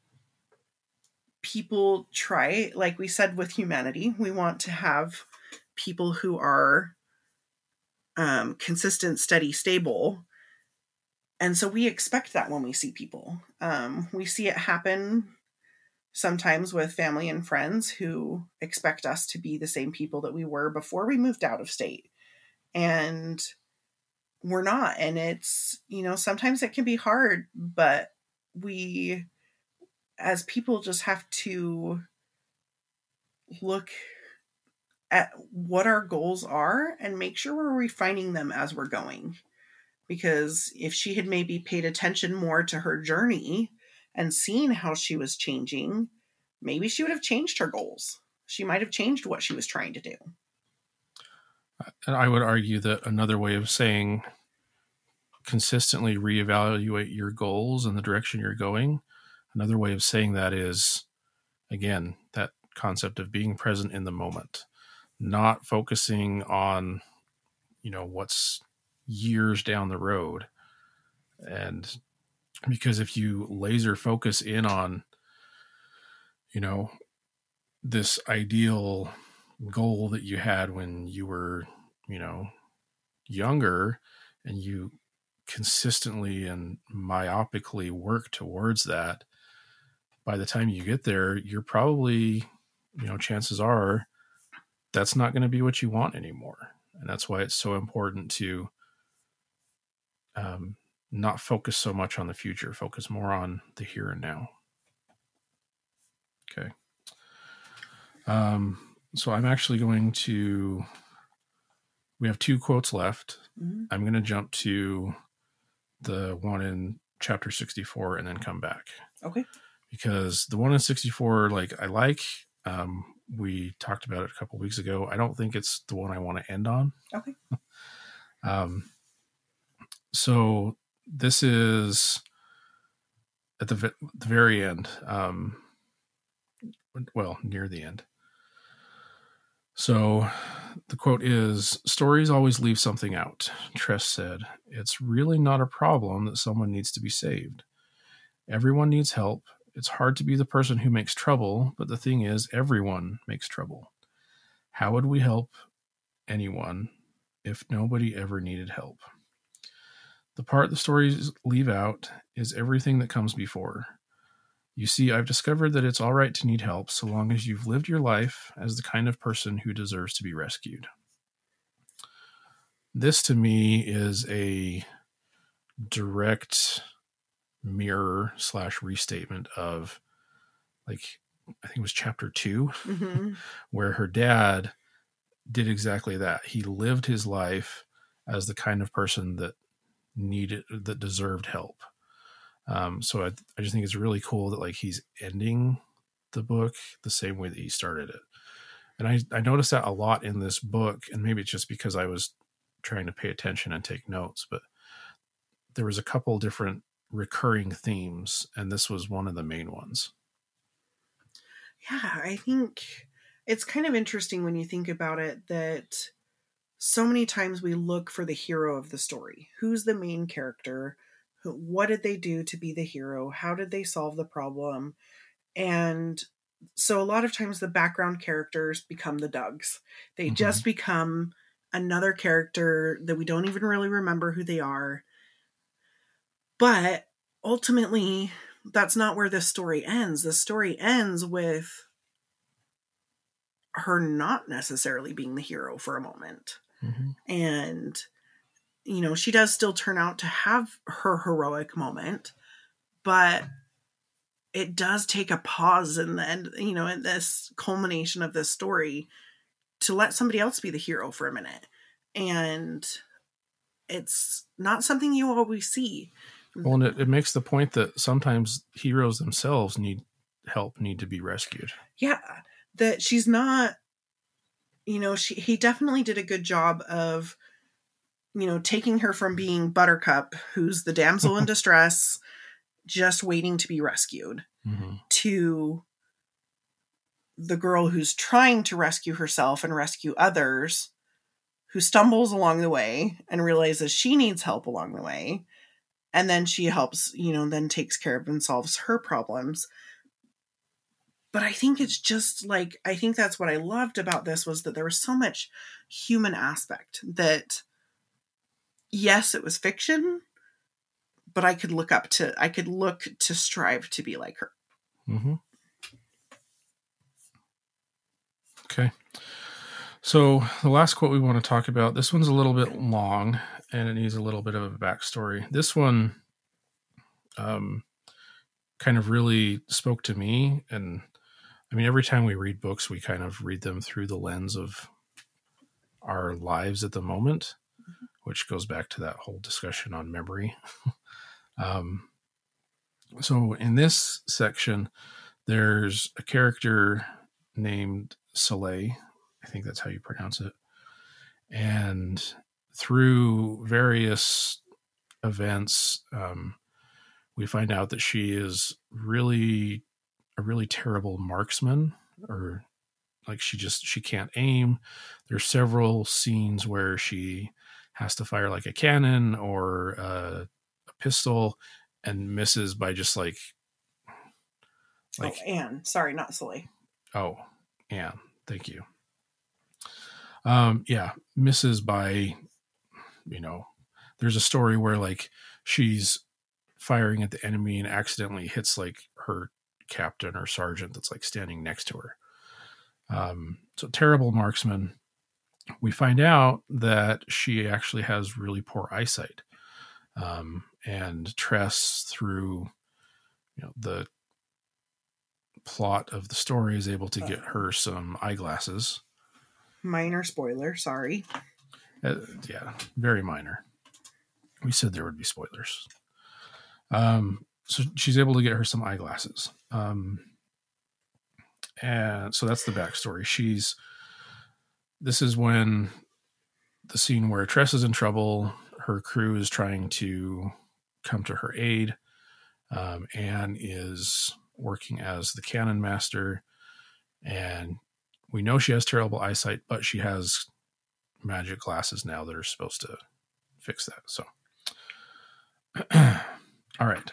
people try, like we said with humanity, we want to have people who are consistent, steady, stable. And so we expect that when we see people. We see it happen sometimes with family and friends who expect us to be the same people that we were before we moved out of state. And we're not. And it's, sometimes it can be hard, but we as people just have to look at what our goals are and make sure we're refining them as we're going. Because if she had maybe paid attention more to her journey and seen how she was changing, maybe she would have changed her goals. She might have changed what she was trying to do. And I would argue that another way of saying consistently reevaluate your goals and the direction you're going, another way of saying that is, again, that concept of being present in the moment, not focusing on, what's years down the road. And because if you laser focus in on, this ideal goal that you had when you were, younger, and you consistently and myopically work towards that, by the time you get there, you're probably, chances are that's not going to be what you want anymore. And that's why it's so important to not focus so much on the future, focus more on the here and now. Okay. So I'm actually going to, we have 2 quotes left. Mm-hmm. I'm going to jump to the one in chapter 64 and then come back. Okay. Because the one in 64, we talked about it a couple weeks ago. I don't think it's the one I want to end on. Okay. So this is at the very end. Near the end. So the quote is, "Stories always leave something out," Tress said. "It's really not a problem that someone needs to be saved. Everyone needs help. It's hard to be the person who makes trouble, but the thing is, everyone makes trouble. How would we help anyone if nobody ever needed help? The part the stories leave out is everything that comes before. You see, I've discovered that it's all right to need help so long as you've lived your life as the kind of person who deserves to be rescued." This to me is a direct mirror / restatement of, I think it was chapter 2, Mm-hmm. where her dad did exactly that. He lived his life as the kind of person that deserved help. So I just think it's really cool that like he's ending the book the same way that he started it. And I noticed that a lot in this book, and maybe it's just because I was trying to pay attention and take notes, but there was a couple different recurring themes, and this was one of the main ones. Yeah, I think it's kind of interesting when you think about it that so many times we look for the hero of the story. Who's the main character? What did they do to be the hero? How did they solve the problem? And so a lot of times the background characters become the Dougs. They just become another character that we don't even really remember who they are. But ultimately, that's not where this story ends. The story ends with her not necessarily being the hero for a moment. And, you know, she does still turn out to have her heroic moment, but it does take a pause in the end, you know, in this culmination of this story to let somebody else be the hero for a minute. And it's not something you always see. Well, and it makes the point that sometimes heroes themselves need to be rescued. Yeah, that she's not, you know, he definitely did a good job of, you know, taking her from being Buttercup, who's the damsel in distress, just waiting to be rescued, to the girl who's trying to rescue herself and rescue others, who stumbles along the way and realizes she needs help along the way. And then she helps, you know, then takes care of and solves her problems. But I think it's just like, I think that's what I loved about this was that there was so much human aspect that, yes, it was fiction, but I could look to strive to be like her. Okay. So the last quote we want to talk about, this one's a little bit long and it needs a little bit of a backstory. This one kind of really spoke to me. And I mean, every time we read books, we kind of read them through the lens of our lives at the moment, which goes back to that whole discussion on memory. So in this section, there's a character named Soleil. I think that's how you pronounce it. And through various events, we find out that she is really a really terrible marksman, or like she can't aim. There's several scenes where she has to fire like a cannon or a pistol and misses by just like Anne. Sorry, not Soleil. Oh, Anne. Thank you. Misses by, you know, there's a story where like she's firing at the enemy and accidentally hits like her captain or sergeant that's like standing next to her. So terrible marksman. We find out that she actually has really poor eyesight. And Tress, through, you know, the plot of the story, is able to get her some eyeglasses. Minor spoiler, sorry. Yeah, very minor. We said there would be spoilers. So she's able to get her some eyeglasses. And so that's the backstory. This is when the scene where Tress is in trouble, her crew is trying to come to her aid. Anne is working as the cannon master, and we know she has terrible eyesight, but she has magic glasses now that are supposed to fix that. So, all right.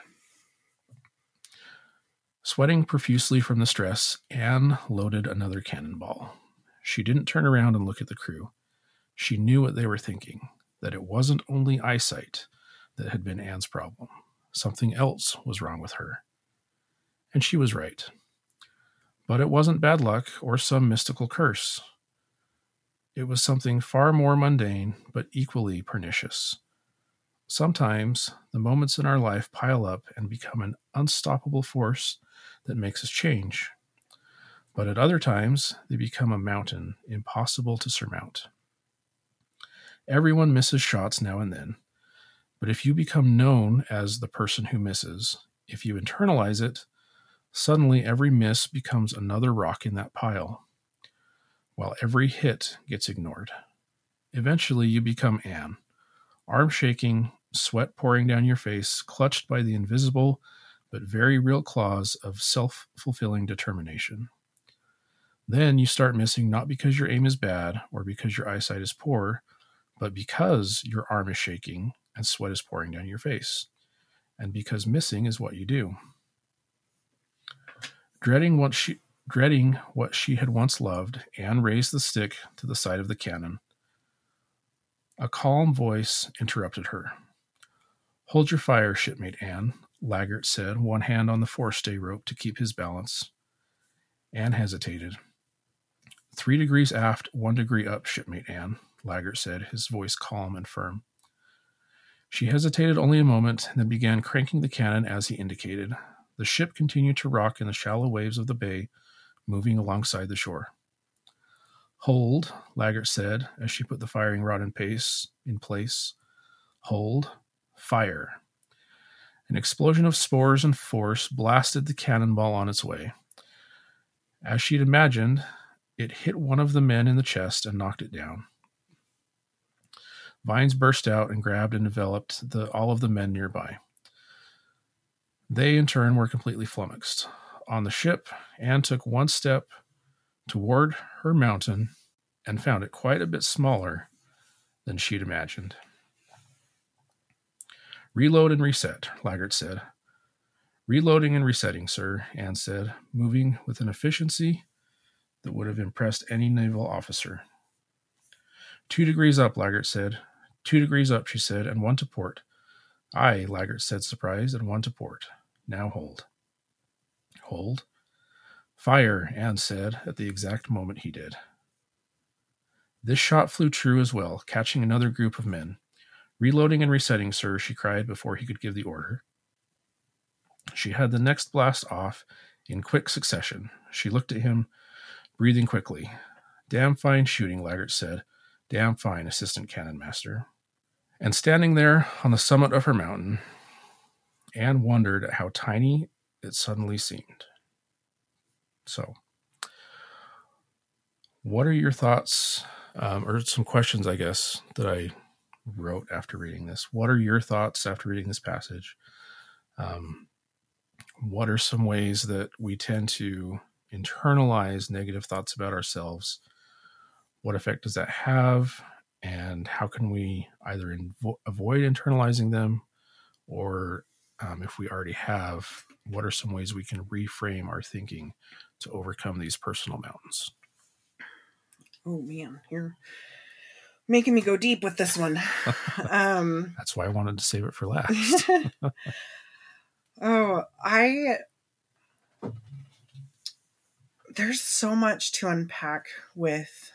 Sweating profusely from the stress, Anne loaded another cannonball. She didn't turn around and look at the crew. She knew what they were thinking, that it wasn't only eyesight that had been Anne's problem. Something else was wrong with her. And she was right. But it wasn't bad luck or some mystical curse. It was something far more mundane, but equally pernicious. Sometimes the moments in our life pile up and become an unstoppable force that makes us change. But at other times, they become a mountain impossible to surmount. Everyone misses shots now and then, but if you become known as the person who misses, if you internalize it, suddenly every miss becomes another rock in that pile, while every hit gets ignored. Eventually, you become Anne, arm shaking, sweat pouring down your face, clutched by the invisible but very real claws of self-fulfilling determination. Then you start missing not because your aim is bad or because your eyesight is poor, but because your arm is shaking and sweat is pouring down your face, and because missing is what you do. Dreading what she had once loved, Anne raised the stick to the side of the cannon. A calm voice interrupted her. "Hold your fire, shipmate Anne," Laggert said, one hand on the forestay rope to keep his balance. Anne hesitated. 3 degrees aft, 1 degree up, shipmate Anne, Laggert said, his voice calm and firm. She hesitated only a moment, and then began cranking the cannon as he indicated. The ship continued to rock in the shallow waves of the bay, moving alongside the shore. "Hold," Laggert said, as she put the firing rod in place. "Hold. Fire." An explosion of spores and force blasted the cannonball on its way. As she'd imagined, it hit one of the men in the chest and knocked it down. Vines burst out and grabbed and enveloped all of the men nearby. They, in turn, were completely flummoxed. On the ship, Anne took one step toward her mountain and found it quite a bit smaller than she'd imagined. "Reload and reset," Laggert said. "Reloading and resetting, sir," Anne said, moving with an efficiency that would have impressed any naval officer. 2 degrees up, Laggert said. 2 degrees up, she said, and 1 to port. "Aye," Laggert said, surprised, "and 1 to port. Now hold." "Hold." "Fire," Anne said, at the exact moment he did. This shot flew true as well, catching another group of men. "Reloading and resetting, sir," she cried before he could give the order. She had the next blast off in quick succession. She looked at him, breathing quickly. "Damn fine shooting," Laggert said. "Damn fine, Assistant Cannon Master." And standing there on the summit of her mountain, Anne wondered at how tiny it suddenly seemed. So, what are your thoughts, or some questions, I guess, that I wrote after reading this? What are your thoughts after reading this passage? What are some ways that we tend to internalize negative thoughts about ourselves? What effect does that have? And how can we either avoid internalizing them, or if we already have, what are some ways we can reframe our thinking to overcome these personal mountains? Oh man, you're making me go deep with this one. That's why I wanted to save it for last. There's so much to unpack with,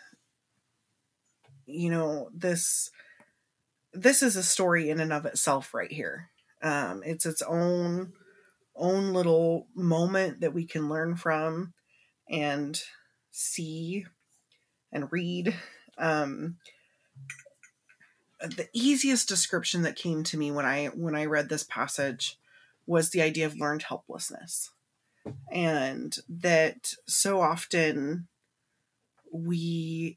this is a story in and of itself right here. It's its own little moment that we can learn from and see and read. The easiest description that came to me when I read this passage was the idea of learned helplessness. And that so often we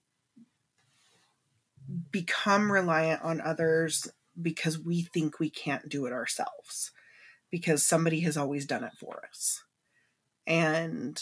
become reliant on others because we think we can't do it ourselves, because somebody has always done it for us. And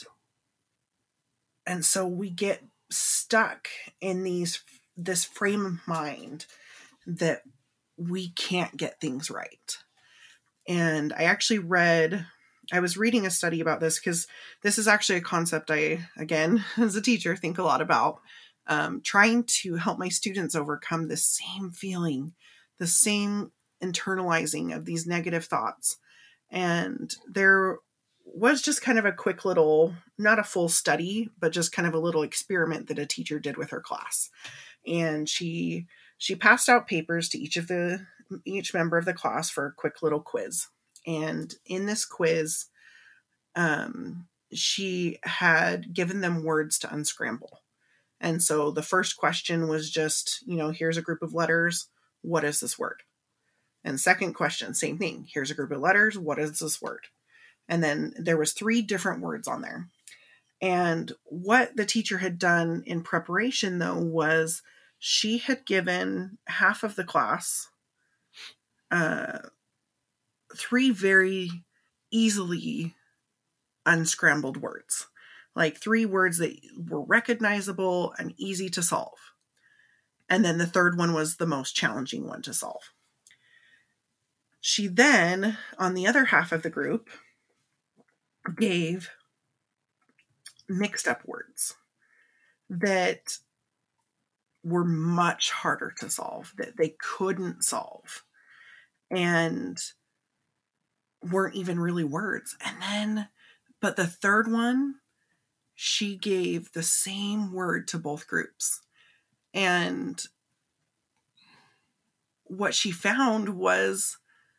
so we get stuck in this frame of mind that we can't get things right. And I was reading a study about this, because this is actually a concept I, again, as a teacher, think a lot about, trying to help my students overcome the same feeling, the same internalizing of these negative thoughts. And there was just kind of a quick little, not a full study, but just kind of a little experiment that a teacher did with her class. And she passed out papers to each member of the class for a quick little quiz. And in this quiz, she had given them words to unscramble. And so the first question was just, here's a group of letters. What is this word? And second question, same thing. Here's a group of letters. What is this word? And then there was 3 different words on there. And what the teacher had done in preparation, though, was she had given half of the class 3 very easily unscrambled words, like 3 words that were recognizable and easy to solve. And then the third one was the most challenging one to solve. She then, on the other half of the group, gave mixed up words that were much harder to solve, that they couldn't solve, and weren't even really words. But the third one, she gave the same word to both groups. And what she found was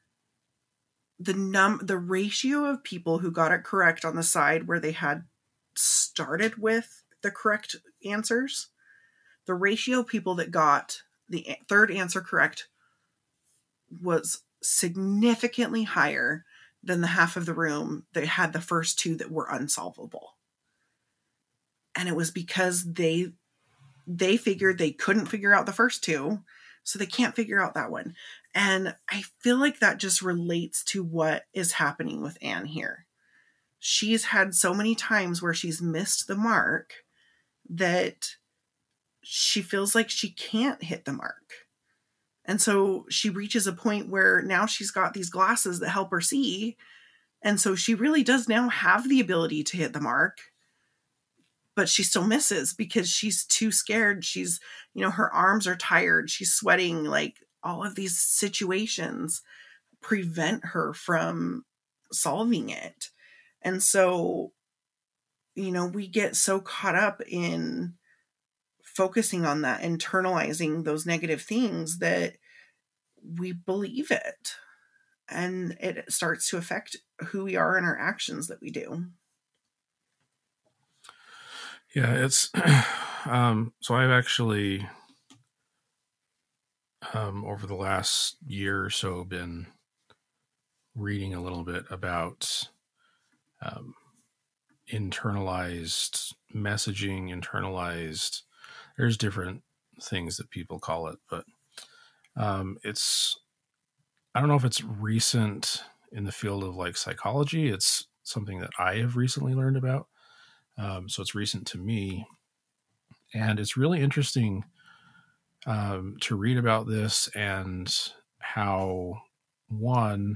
the ratio of people who got it correct on the side where they had started with the correct answers, the ratio of people that got the third answer correct was significantly higher than the half of the room that had the first 2 that were unsolvable. And it was because they figured they couldn't figure out the first 2, so they can't figure out that one. And I feel like that just relates to what is happening with Anne here. She's had so many times where she's missed the mark that she feels like she can't hit the mark. And so she reaches a point where now she's got these glasses that help her see. And so she really does now have the ability to hit the mark, but she still misses because she's too scared. She's, her arms are tired. She's sweating. Like, all of these situations prevent her from solving it. And so, we get so caught up in focusing on that, internalizing those negative things, that we believe it. And it starts to affect who we are and our actions that we do. Yeah, it's so I've actually over the last year or so been reading a little bit about internalized messaging, there's different things that people call it, but I don't know if it's recent in the field of like psychology. It's something that I have recently learned about. So it's recent to me, and it's really interesting to read about this and how, one,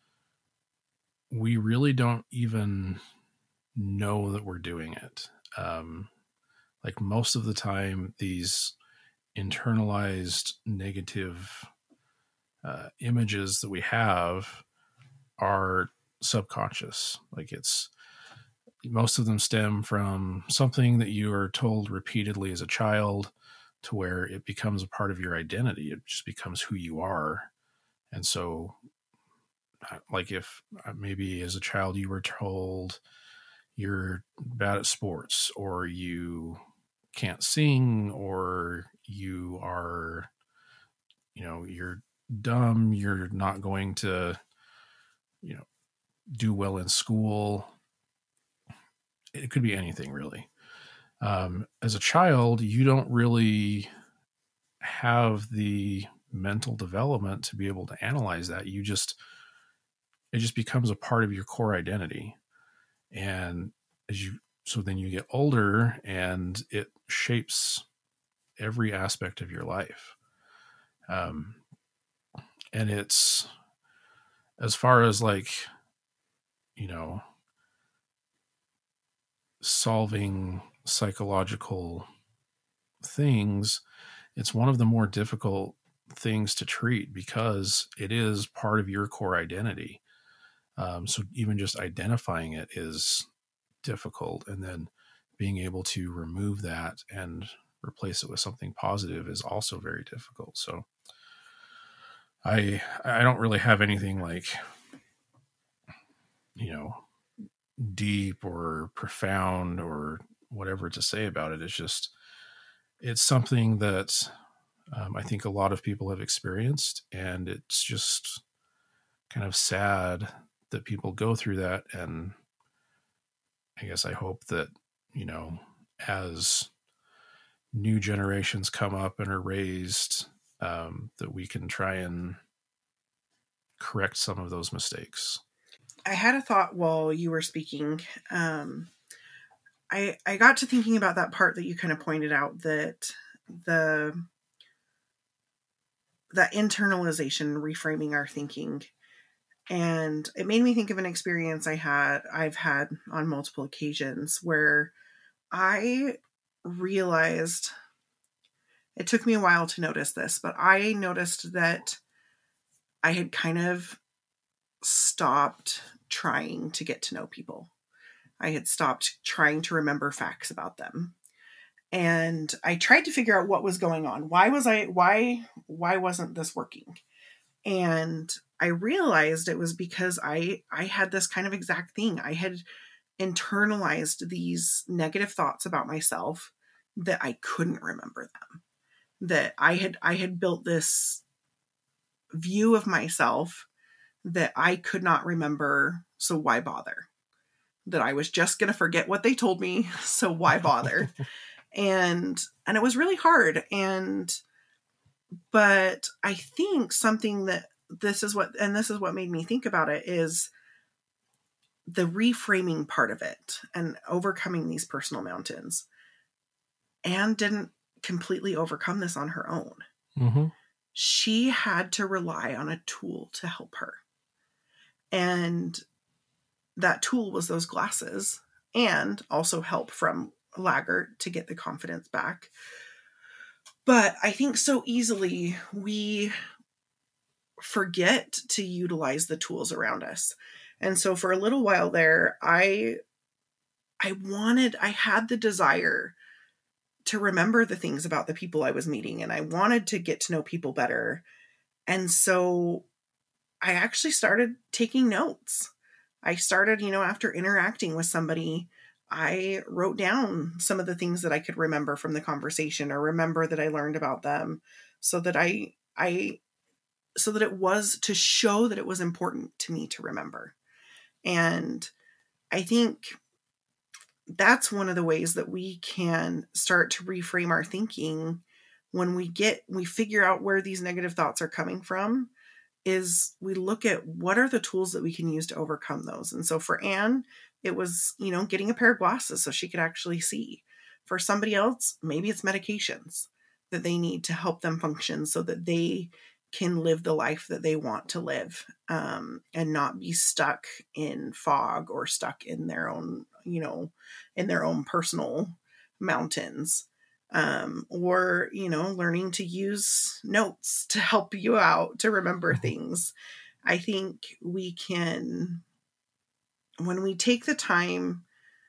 we really don't even know that we're doing it. Like most of the time, these internalized negative images that we have are subconscious. Like most of them stem from something that you are told repeatedly as a child, to where it becomes a part of your identity. It just becomes who you are. And so, like, if maybe as a child you were told you're bad at sports, or you can't sing, or you are, you're dumb, you're not going to, do well in school. It could be anything, really. As a child, you don't really have the mental development to be able to analyze that. It just becomes a part of your core identity. And so then you get older and it shapes every aspect of your life. And it's, as far as like, solving psychological things, it's one of the more difficult things to treat because it is part of your core identity. So even just identifying it is difficult, and then being able to remove that and replace it with something positive is also very difficult. So I don't really have anything like, deep or profound or whatever to say about it. It's just, it's something that I think a lot of people have experienced, and it's just kind of sad that people go through that. And I guess I hope that, as new generations come up and are raised, that we can try and correct some of those mistakes. I had a thought while you were speaking. I got to thinking about that part that you kind of pointed out, that that internalization, reframing our thinking. And it made me think of an experience I've had on multiple occasions where I realized, it took me a while to notice this, but I noticed that I had kind of stopped trying to get to know people. I had stopped trying to remember facts about them. And I tried to figure out what was going on. Why wasn't this working? And I realized it was because I had this kind of exact thing. I had internalized these negative thoughts about myself that I couldn't remember them. That I had built this view of myself that I could not remember, so why bother? That I was just going to forget what they told me, so why bother? and it was really hard. But I think something that this is what made me think about it is the reframing part of it and overcoming these personal mountains. Anne didn't completely overcome this on her own. Mm-hmm. She had to rely on a tool to help her. And that tool was those glasses, and also help from Laggert to get the confidence back. But I think so easily we forget to utilize the tools around us. And so for a little while there, I had the desire to remember the things about the people I was meeting, and I wanted to get to know people better. And so I actually started taking notes. I started, after interacting with somebody, I wrote down some of the things that I could remember from the conversation or remember that I learned about them, so that so that it was to show that it was important to me to remember. And I think that's one of the ways that we can start to reframe our thinking when we figure out where these negative thoughts are coming from, is we look at what are the tools that we can use to overcome those. And so for Anne, it was, getting a pair of glasses so she could actually see. For somebody else, maybe it's medications that they need to help them function so that they can live the life that they want to live, and not be stuck in fog or stuck in their own, in their own personal mountains. Or, learning to use notes to help you out to remember things. I think we can, when we take the time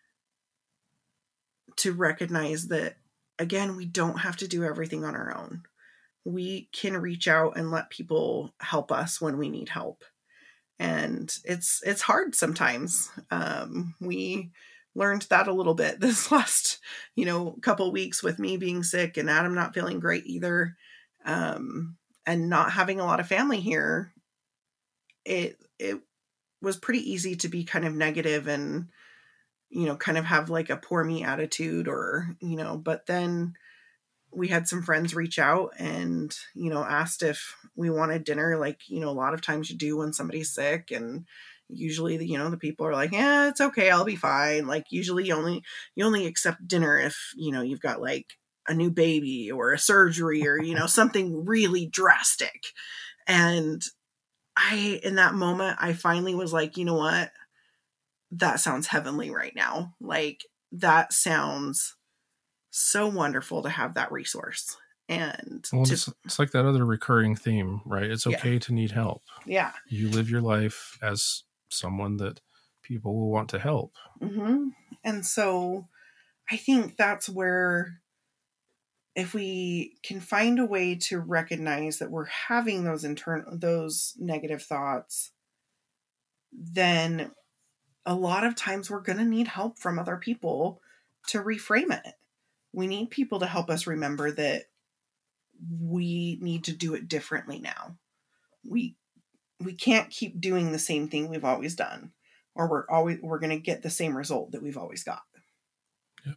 to recognize that, again, we don't have to do everything on our own. We can reach out and let people help us when we need help. And it's hard sometimes. We learned that a little bit this last, couple weeks with me being sick and Adam not feeling great either. And not having a lot of family here. It was pretty easy to be kind of negative and, kind of have like a poor me attitude or, but then we had some friends reach out and, asked if we wanted dinner. Like, a lot of times you do when somebody's sick, and usually the people are like, yeah, it's okay, I'll be fine. Like usually you only accept dinner if, you've got like a new baby or a surgery or, something really drastic. And in that moment, I finally was like, you know what? That sounds heavenly right now. Like that sounds so wonderful to have that resource. And it's like that other recurring theme, right? It's okay to need help. Yeah. You live your life as someone that people will want to help. Mm-hmm. And so I think that's where, if we can find a way to recognize that we're having those negative thoughts, then a lot of times we're going to need help from other people to reframe it. We need people to help us remember that we need to do it differently now. We can't keep doing the same thing we've always done, or we're going to get the same result that we've always got. Yep.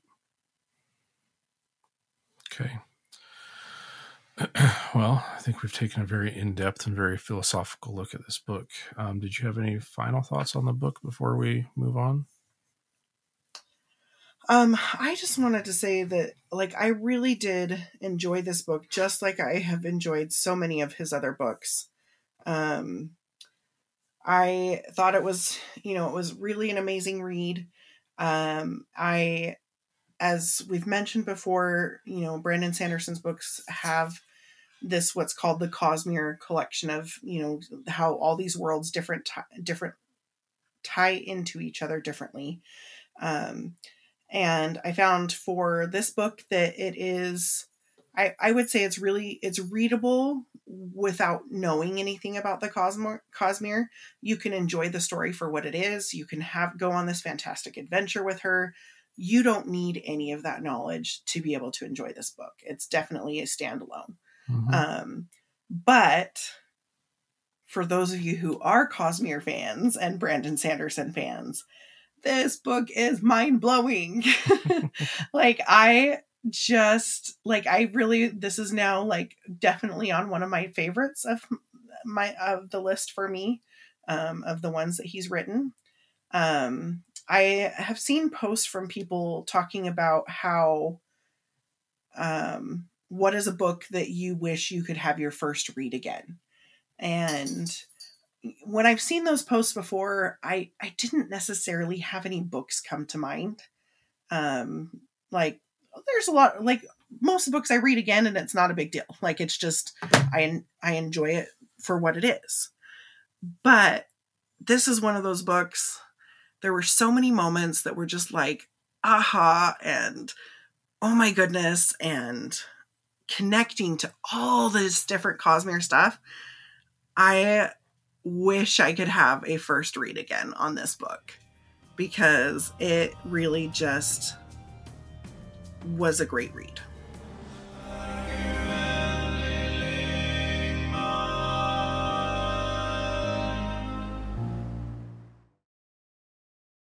Okay. Well, I think we've taken a very in-depth and very philosophical look at this book. Did you have any final thoughts on the book before we move on? I just wanted to say that, like, I really did enjoy this book, just like I have enjoyed so many of his other books. I thought it was really an amazing read. As we've mentioned before, Brandon Sanderson's books have this, what's called the Cosmere collection of, how all these worlds different tie into each other differently. And I found for this book that it is, I would say it's readable without knowing anything about the Cosmere. You can enjoy the story for what it is. You can go on this fantastic adventure with her. You don't need any of that knowledge to be able to enjoy this book. It's definitely a standalone. Mm-hmm. But for those of you who are Cosmere fans and Brandon Sanderson fans, this book is mind-blowing. This is now definitely on one of my favorites of the list for me, of the ones that he's written. I have seen posts from people talking about how, what is a book that you wish you could have your first read again? And when I've seen those posts before, I didn't necessarily have any books come to mind. There's a lot, most of the books I read again, and it's not a big deal. It's just, I enjoy it for what it is. But this is one of those books. There were so many moments that were just aha, and oh my goodness, and connecting to all this different Cosmere stuff. I wish I could have a first read again on this book, because it really just was a great read.